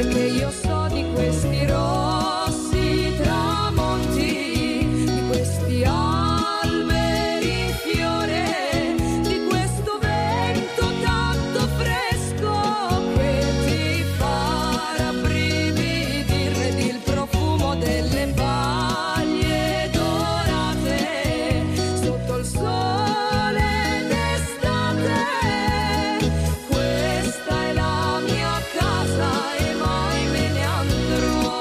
perché io so di questi rossi tramonti, di questi alberi in fiore, di questo vento tanto fresco che ti fa rabbrividire, ed il profumo delle paglie dorate sotto il sole d'estate. Questa è la mia casa e mai me ne andrò.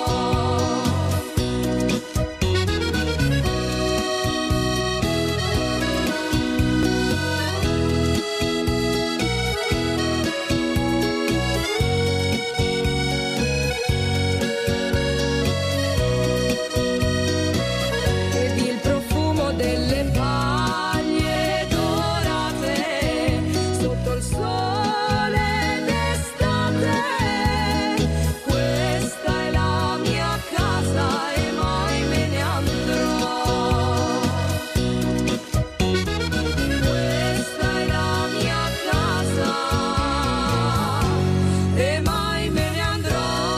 Ed il profumo delle paglie dorate sotto il sole d'estate. Questa è la mia casa e mai me ne andrò. Questa è la mia casa e mai me ne andrò.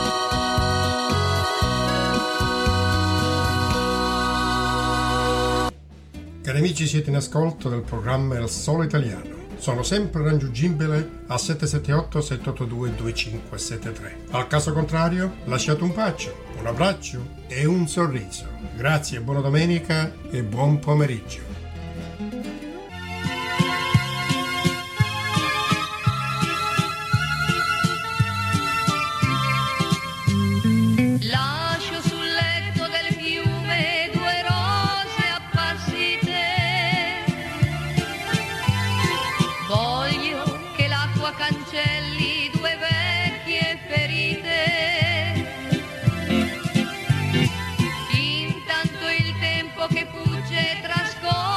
Cari amici, siete in ascolto del programma Il Solo Italiano. Sono sempre raggiungibile al 778-782-2573. Al caso contrario, lasciate un bacio, un abbraccio e un sorriso. Grazie, buona domenica e buon pomeriggio. Lascio sul letto del fiume due rose appassite. Voglio che l'acqua cancelli due vecchie ferite. Intanto il tempo che fugge trascorre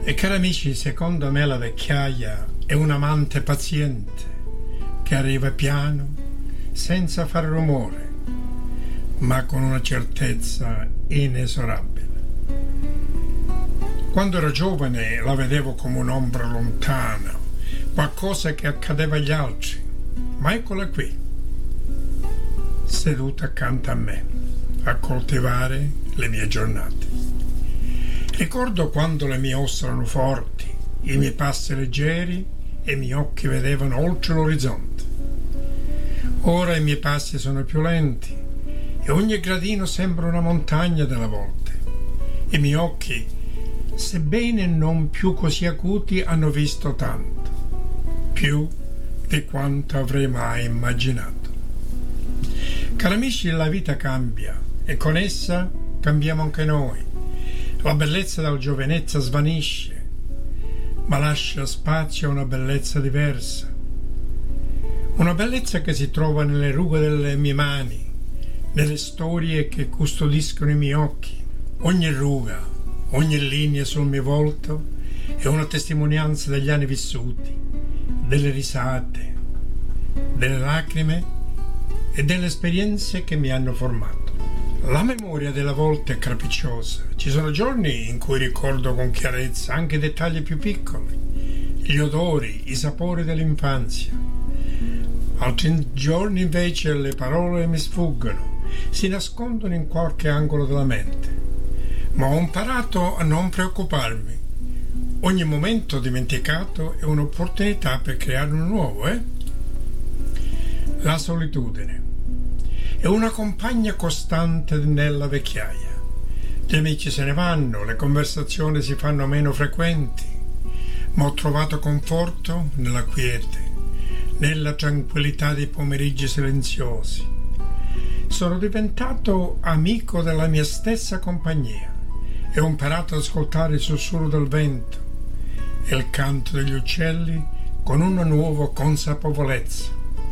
E cari amici, secondo me la vecchiaia è un amante paziente che arriva piano, senza fare rumore, ma con una certezza inesorabile. Quando ero giovane la vedevo come un'ombra lontana, qualcosa che accadeva agli altri, ma eccola qui, seduta accanto a me, a coltivare le mie giornate. Ricordo quando le mie ossa erano forti, i miei passi leggeri e i miei occhi vedevano oltre l'orizzonte. Ora i miei passi sono più lenti e ogni gradino sembra una montagna delle volte. I miei occhi, sebbene non più così acuti, hanno visto tanto, più di quanto avrei mai immaginato. Cari amici, la vita cambia e con essa cambiamo anche noi. La bellezza della giovinezza svanisce, ma lascia spazio a una bellezza diversa. Una bellezza che si trova nelle rughe delle mie mani, nelle storie che custodiscono i miei occhi. Ogni ruga, ogni linea sul mio volto è una testimonianza degli anni vissuti, delle risate, delle lacrime e delle esperienze che mi hanno formato. La memoria della volta è capricciosa. Ci sono giorni in cui ricordo con chiarezza anche i dettagli più piccoli, gli odori, i sapori dell'infanzia. Altri giorni invece le parole mi sfuggono, si nascondono in qualche angolo della mente. Ma ho imparato a non preoccuparmi. Ogni momento dimenticato è un'opportunità per creare uno nuovo, La solitudine è una compagna costante nella vecchiaia. Gli amici se ne vanno, le conversazioni si fanno meno frequenti, ma ho trovato conforto nella quiete, nella tranquillità dei pomeriggi silenziosi. Sono diventato amico della mia stessa compagnia e ho imparato ad ascoltare il sussurro del vento e il canto degli uccelli con una nuova consapevolezza.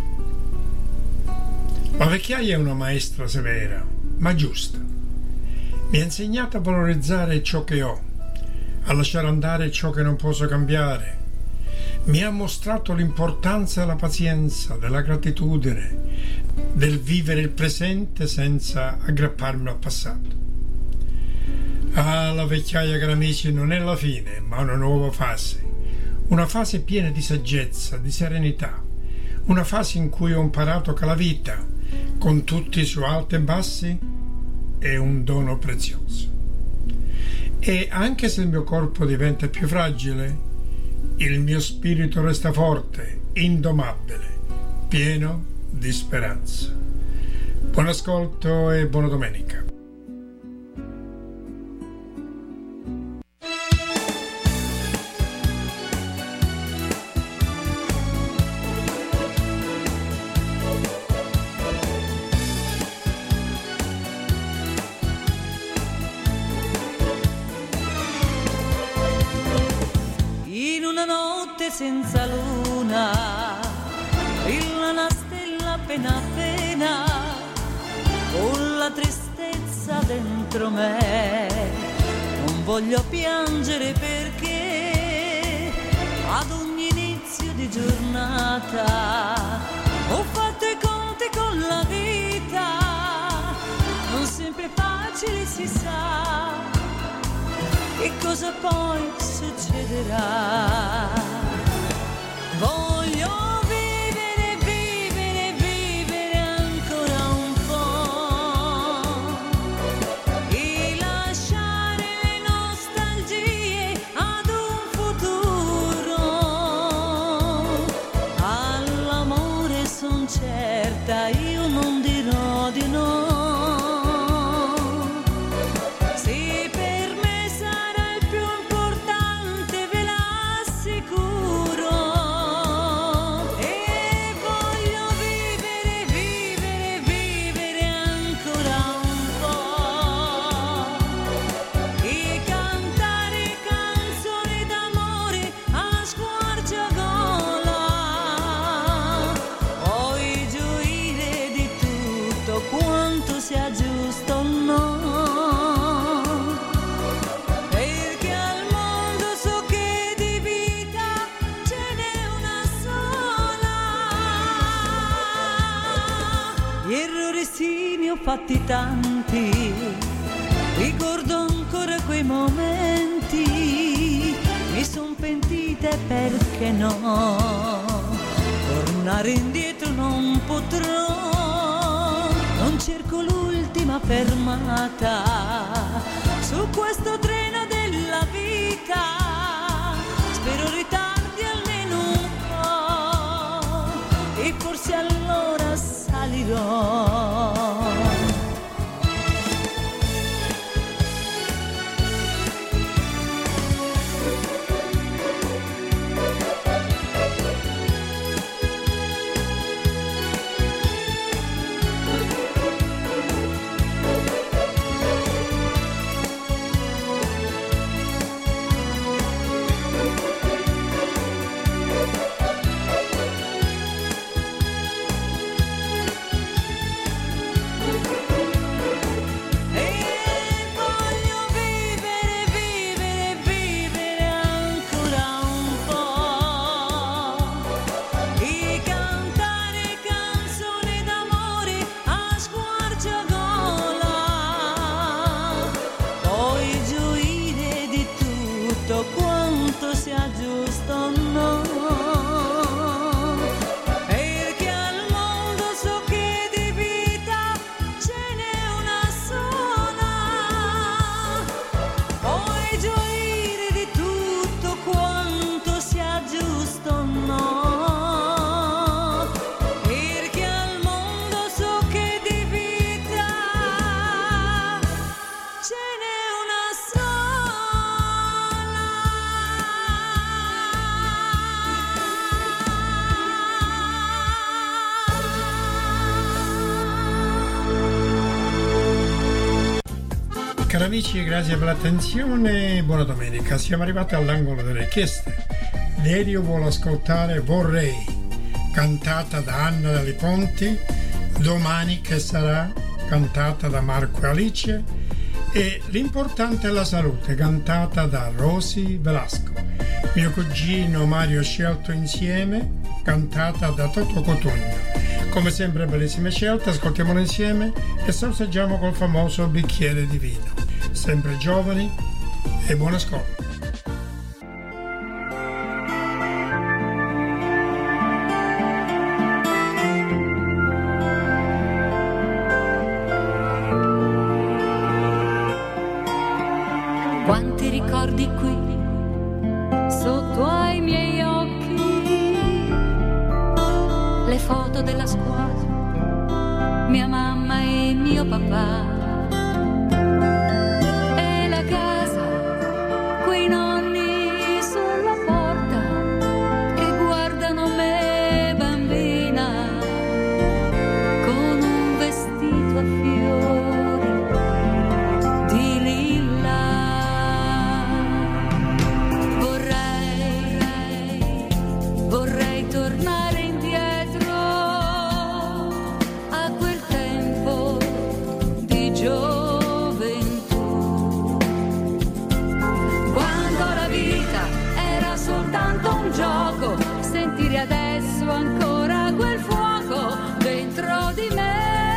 La vecchiaia è una maestra severa, ma giusta. Mi ha insegnato a valorizzare ciò che ho, a lasciare andare ciò che non posso cambiare. Mi ha mostrato l'importanza della pazienza, della gratitudine, del vivere il presente senza aggrapparmi al passato. La vecchiaia, cari amici, non è la fine, ma una nuova fase piena di saggezza, di serenità, una fase in cui ho imparato che la vita, con tutti i suoi alti e bassi, è un dono prezioso. E anche se il mio corpo diventa più fragile, il mio spirito resta forte, indomabile, pieno di speranza. Buon ascolto e buona domenica. Senza luna, brilla una stella appena appena, con la tristezza dentro me. Non voglio piangere perché ad ogni inizio di giornata ho fatto i conti con la vita. Non sempre facile, si sa che cosa poi succederà. Voglio vivere, vivere, vivere ancora un po' e lasciare le nostalgie ad un futuro. All'amore son certa, io non dirò di no. Se per me sarà il più importante, ve l'assicuro. fatti tanti, ricordo ancora quei momenti, mi son pentita e perché no, tornare indietro non potrò, non cerco l'ultima fermata su questo treno della vita, spero ritardi almeno un po' e forse allora salirò. Cari amici, grazie per l'attenzione, buona domenica. Siamo arrivati all'angolo delle richieste. Nerio vuole ascoltare Vorrei, cantata da Anna Dali Ponti, Domani che sarà, cantata da Marco e Alice, e L'importante è la salute, cantata da Rosy Velasco. Mio cugino Mario Scelto insieme, cantata da Toto Cotugno. Come sempre bellissime scelte, ascoltiamole insieme e sorseggiamo col famoso bicchiere di vino. Sempre giovani e buon ascolto. Quanti ricordi qui sotto ai miei occhi, le foto della scuola, mia mamma e mio papà, e la casa, quei nonni sulla porta che guardano me bambina con un vestito a fiori di lilla. Vorrei tornare indietro a quel tempo di gioventù, quando la vita era soltanto un gioco, sentire adesso ancora quel fuoco dentro di me.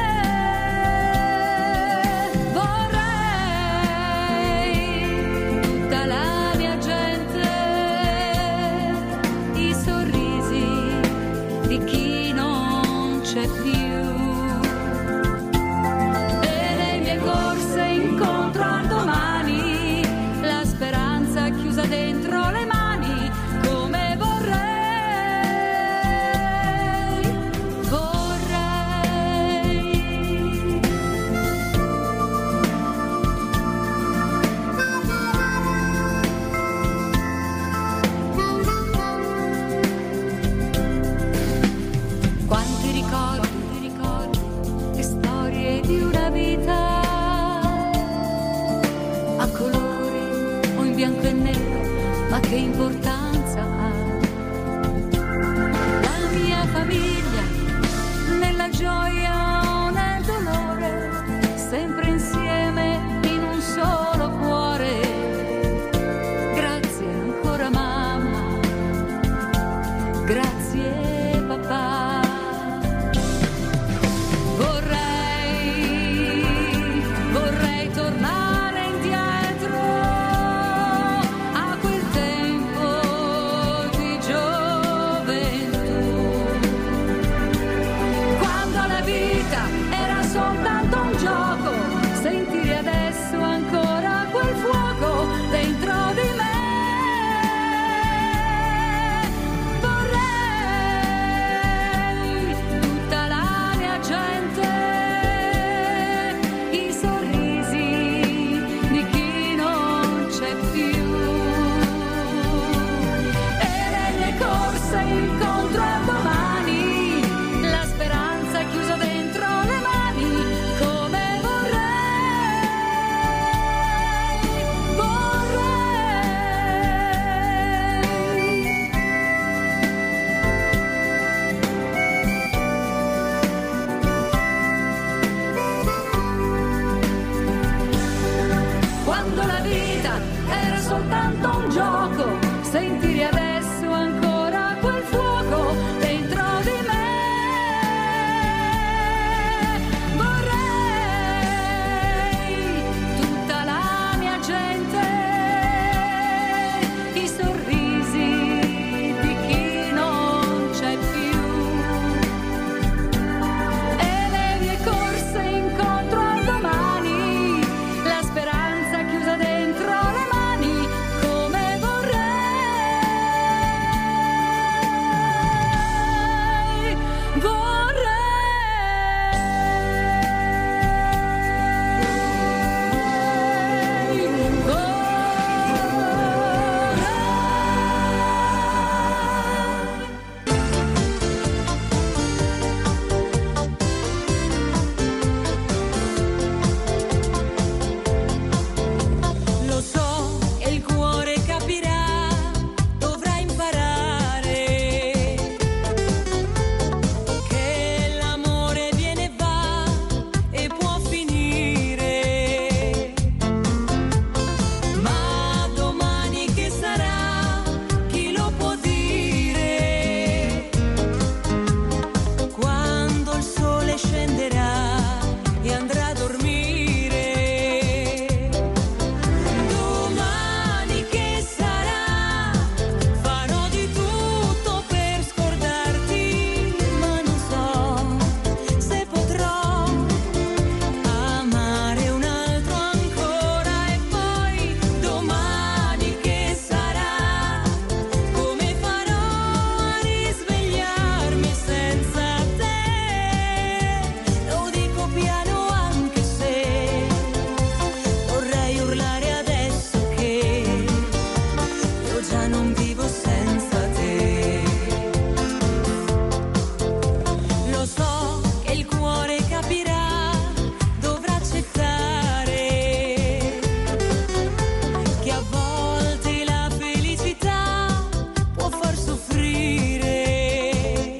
Vorrei tutta la mia gente, i sorrisi di chi non c'è più, e le mie corse incontro al domani, la speranza chiusa dentro le mani, come vorrei. Quanti ricordi e storie di una vita, a colori o in bianco e nero, ma che importanza ha? La mia famiglia, nella gioia o nel dolore, sempre insieme in un solo cuore. Grazie ancora mamma, grazie papà. Vorrei era soltanto un gioco, sentire adesso ancora quel fuoco dentro di me. Vorrei tutta la mia gente, i sorrisi di chi non c'è più e le mie corse incontro al domani, la speranza chiusa dentro le mani, come Lo so, e il cuore capirà, dovrà imparare che l'amore viene e va e può finire. Ma domani che sarà, chi lo può dire? Quando il sole scenderà e andrà a dormire. Domani che sarà, farò di tutto per scordarti, ma non so se potrò amare un altro ancora. E poi domani che sarà, come farò a risvegliarmi senza te? Lo dico piano anche se vorrei urlare adesso che io già non vivo senza te. Lo so che il cuore capirà, dovrà accettare che a volte la felicità può far soffrire.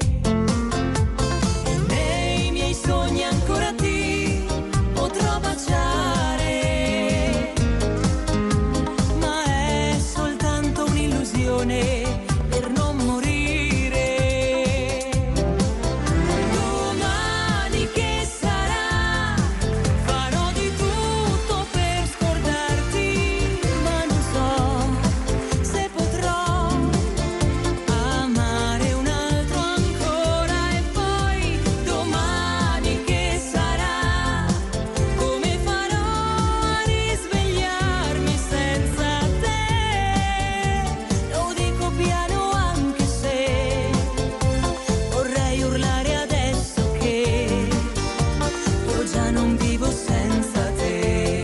Nei miei sogni ancora ti potrò baciare, ma è soltanto un'illusione per non morire. Domani che sarà, farò di tutto per scordarti, ma non so se potrò amare un altro ancora. E poi domani che sarà, come farò a risvegliarmi senza te? Lo dico piano anche se vorrei urlare adesso che io già non vivo senza te.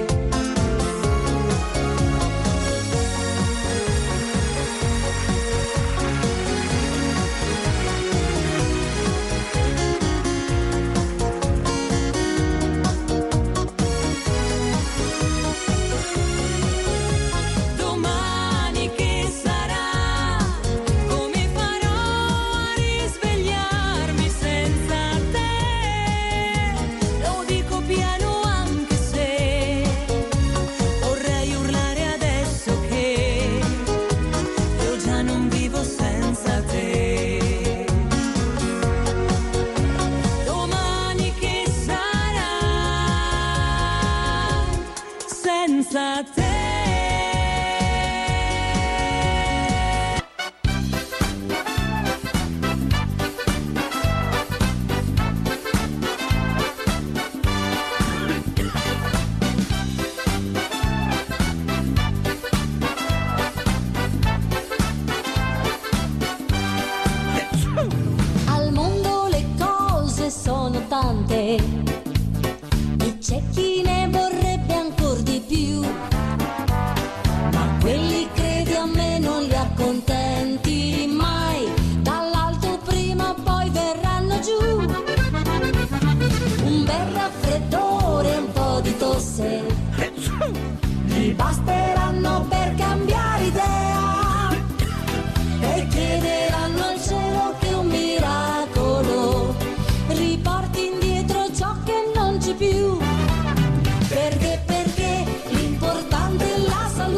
Domani che sarà, come farò a risvegliarmi senza te? Lo dico piano anche se vorrei urlare adesso che io già non vivo senza te. Domani che sarà senza te. Al mondo le cose sono tante e c'è chi ne vorrebbe ancor di più, ma quelli credi a me non li accontenti mai, dall'alto prima o poi verranno giù. Un bel raffreddore e un po' di tosse gli basteranno per cambiare idea e chiederanno al cielo che un miracolo riporti indietro ciò che non c'è più. Perché l'importante è la salute.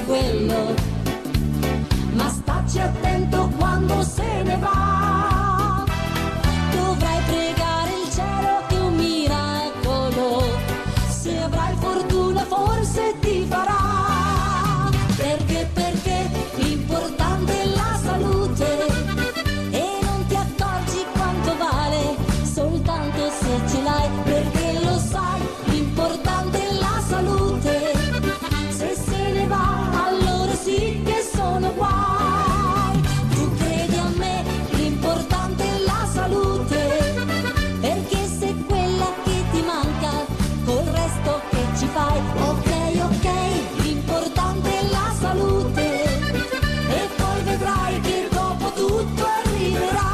fare quello, ma stacci attento quando se ne va. Dovrai pregare il cielo che un miracolo, se avrai fortuna forse ti farà. Perché l'importante è la salute e non ti accorgi quanto vale soltanto se ce l'hai. Perché lo sai, l'importante è la salute, se se ne va allora sì che sono guai. Tu credi a me, l'importante è la salute, perché se quella che ti manca col resto che ci fai. Ok, l'importante è la salute e poi vedrai che dopo tutto arriverà.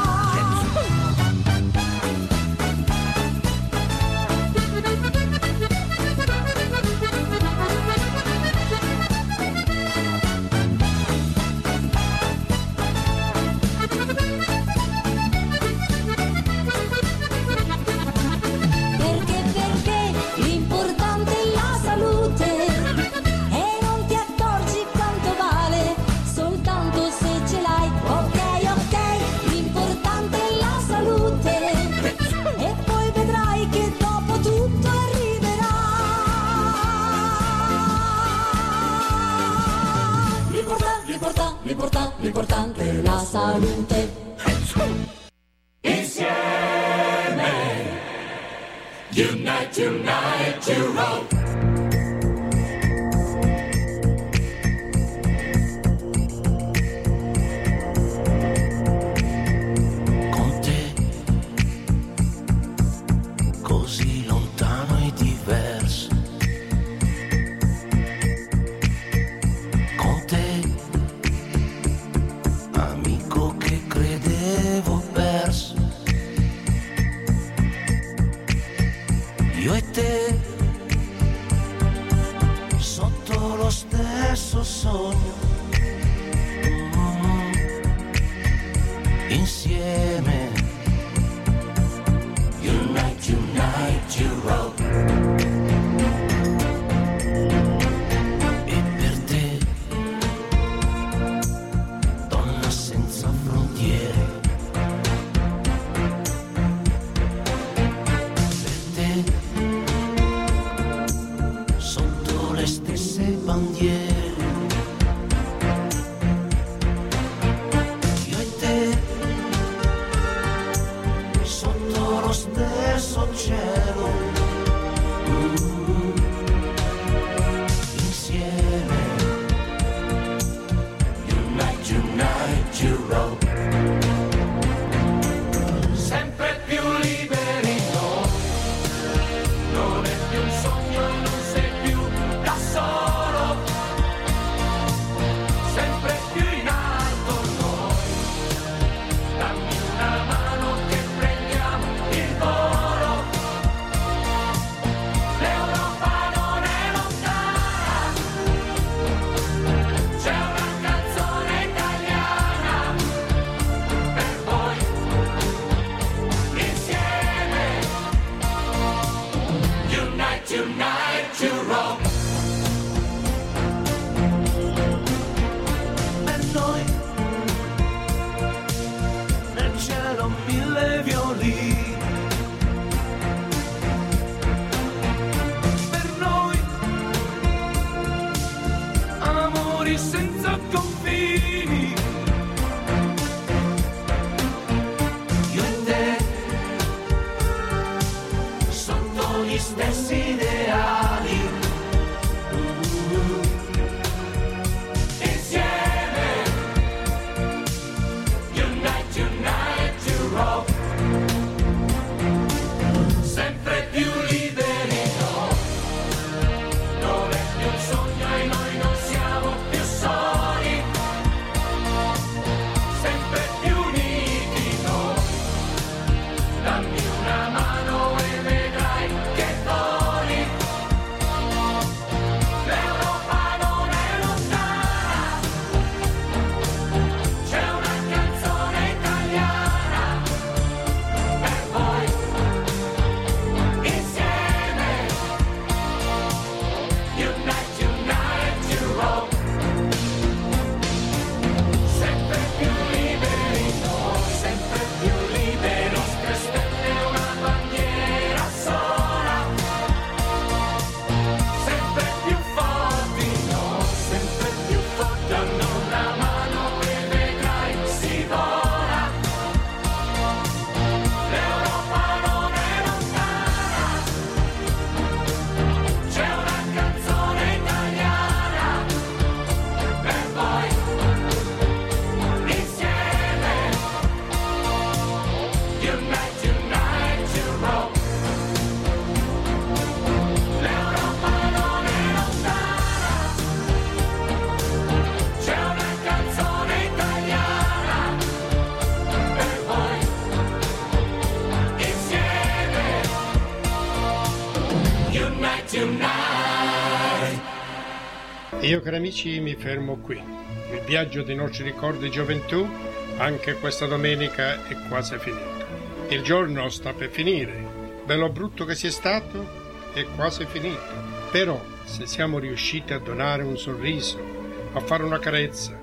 Perché l'importante è la salute e non ti accorgi quanto vale soltanto se ce l'hai. Ok, l'importante è la salute e poi vedrai che dopo tutto arriverà. L'importante è la salute. Unite, unite, you roll. Con te, così lontano e diverso. Con te, amico che credevo perso. Io e te, sotto lo stesso sogno, insieme. Unite, unite, you roll. E per te, donna senza frontiere. Bandiere, io e te, sotto lo stesso cielo, insieme. Unite, unite, you roll. Sempre più liberi noi, non è più un sogno, non sei più da solo. Io, cari amici, mi fermo qui. Il viaggio dei nostri ricordi di gioventù, anche questa domenica, è quasi finito. Il giorno sta per finire. Bello o brutto che sia stato, è quasi finito. Però, se siamo riusciti a donare un sorriso, a fare una carezza,